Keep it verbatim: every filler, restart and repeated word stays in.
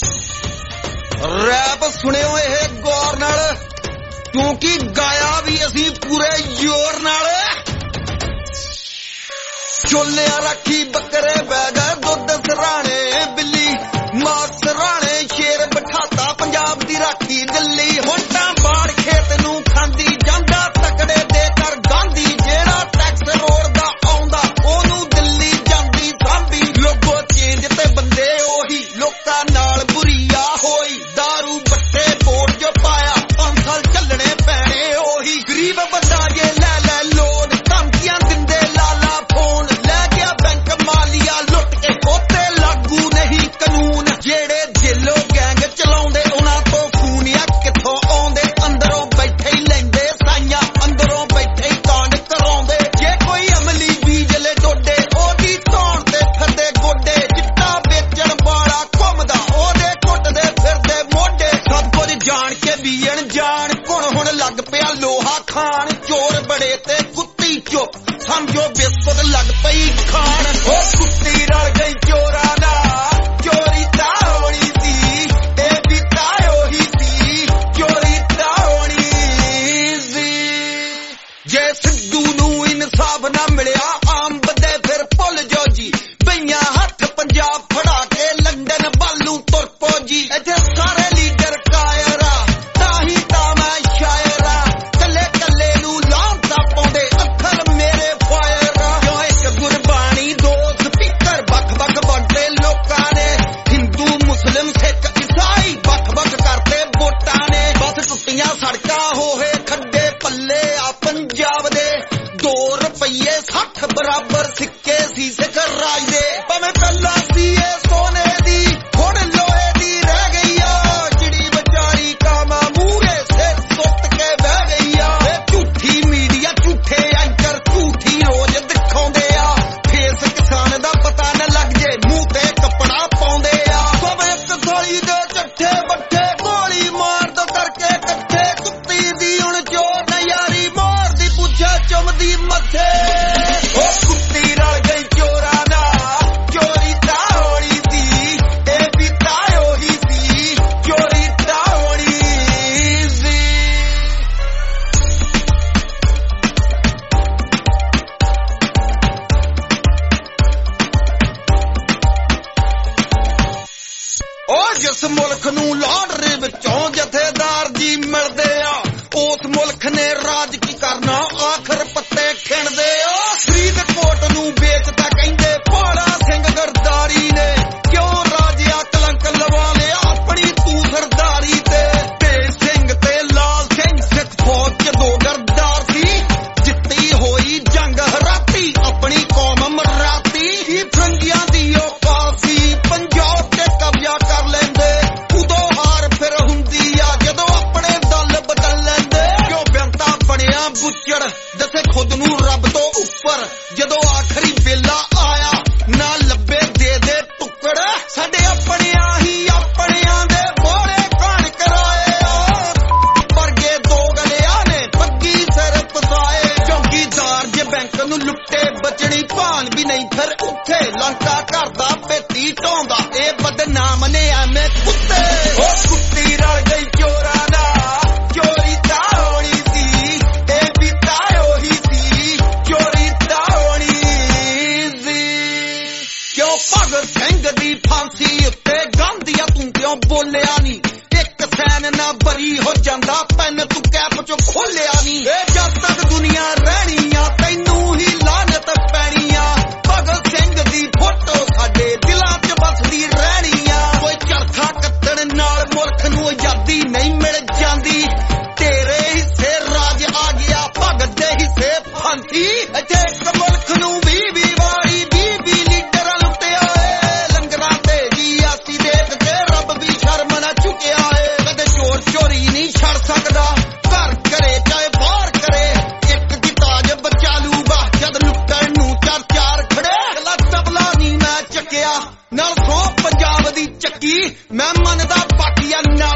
rap सुनियो ये गौर नाल क्योंकि गाया भी असी पूरे जोर नाल छोले राखी बकरे बैगा दुध सराणे बिल्ली मां सराणे शेर बिठाता पंजाब दी राखी दिल्ली हुण तां बाड़ खेत नूं खांदी जांदा तकड़े दे कर गांधी जेड़ा टैक्स रोड दा आउंदा ओनू दिल्ली जांदी सांभी लोगो चेंज ते बंदे ओही लोकां नाल बुरीया होई दारू बट्टे बोर्ड जो पाया पांच साल चलने पैणे ओही गरीब बंदा जे लै लै लोन धमकियां दिंदे लाला फोन लै गया बैंक मालिया लुट के कोते लागू नहीं कानून जेड़े जेलो गैंग चलाउंदे उन्हां तो खूनिया कित्थों आउंदे अंदरों बैठे ही लैंदे साइयां अंदरों बैठे ही कांड कराउंदे जे कोई अमली बीजले डोडे ओदी तौण ते फिरदे गोडे चिट्टा बेचण वाला घुमदा ओदे घुटदे फिरदे मोढे सब कुछ जान के भी अनजान कुण हुण लग पिया लोहा खान चोर बड़े ते कुत्ती चुप समझो बिस्कुट लग पई खान ओ कुत्ती रल गई चोरा ना चोरी तां होनी सी ए भी तां ओही सी चोरी तां होनी सी जे सिद्धू नूं इंसाफ ना मिलिया आम बंदे फिर भुल जाओ जी बइयां हथ पंजाब फड़ा के लंडन बालू तुर पो जी इत्थे सारे लीडर कायरा ताही तां मैं शायरा कल्ले कल्ले नूं लांता पाउंदे अखर मेरे फायरा क्यों इक गुरबाणी दो स्पीकर बख बख वंडे लोकां ने हिंदू मुस्लिम सिख ईसाई बख बख करते वोटां ने बस टुट्टियां सड़कां होए खड्डे पल्ले आ पंजाब दे दो रुपये सठ बराबर सिक्के सी सिख राज दे भावें पहला सी सोने दी हुण लोहे दी रह गई आ चिड़ी बेचारी कामा मूरे सिर सुट के बह गई आ झूठी मीडिया झूठे एंकर झूठी रोज दिखाउंदे आ फेस किसान दा पता न लग जे मूंह ते कपड़ा पाउंदे आ भावें इक थोड़ी दे चट्ठे बट्ठे गोली मार दो करके कट्ठे कुत्ती दी हुण चोर न यारी मार दी पुछा चुमदी मथे ओ कुत्ती रल गई चोरा ना चोरी तां होनी सी ए भी तां ओही सी चोरी तां होनी सी ओ जिस मुल्क नूं लाडरे विचों जथेदार जी मिलदे आ उस मुल्क ने राज की करना आखिर पत्ते खिणदे आ फरीदकोट नूं बेचदा कहंदे पाला सिंह गरदारी ने क्यों राजिया कलंक लवा लिया अपनी तू सरदारी ते तेज सिंह ते लाल सिंह सिख फौज च दो गरदार सी जित्ती होई जंग हराती अपनी कौम मराती ही फरंगियां दी औकात सी पंजाब ते कब्जा कर लैंदे उदों हार फिर हुंदी आ जदों अपने दल बदल लैंदे क्यों बेंता बनिया बुच्चड़ दसे खुद नूं रब तो उपर जदों आखरी वेला आया ना लब्बे दे दे टुकड़ साडे अपनियां ही अपनियां दे बोरे कांड कराए वर्गे दो गलियां ने पग्गी सिर फसाए चौकीदार जे बैंक नूं लुੱਟੇ बचनी भान भी नहीं फिर उत्थे लंका करदा पेटी ढोंदा ए बदनाम ने एवें कुत्ते ओ कुत्ती रल गई चोरा ना चोरी तां होनी सी ए भी तां ओही सी चोरी तां होनी सी क्यों भगत सिंह दी फांसी उत्ते गांधीया तूं क्यों बोलिया नी एक सैन ना बरी हो जांदा पैन तू कैप चो खोलिया नी ए जद तक दुनिया रहनी आ तैनू ही लानत पैनी आ भगत सिंह दी फोटो साडे दिलां च बसदी रहनी आ कोई चरखा कत्तण नाल मुल्क नूं आजादी नहीं मिल जांदी तेरे हिस्से राज आ गया भगत दे हिस्से फांसी इत्थे इक मुल्क नूं भी भी वारी भी भी लीडरां लुੱਟਿਆ ਏ लंगरां ते जी आसी देख के रब भी शर्म ना चुकिया ਏ कदे चोर चोरी नहीं छड़ सकदा घर करे चाहे बाहर करे एक दी ताज बचा लूगा जद लुੱਟਣ ਨੂੰ ਚਾਰ ਚਾਰ ਖੜੇ ਲਾ ਤਬਲਾ ਨਹੀਂ ਮੈਂ ਚੱਕਿਆ ਨਾਲ ਸੌ ਪੰਜਾਬ ਦੀ ਚੱਕੀ ਮੈਂ ਮੰਨਦਾ ਬਾਕੀਆਂ ਨਾਲ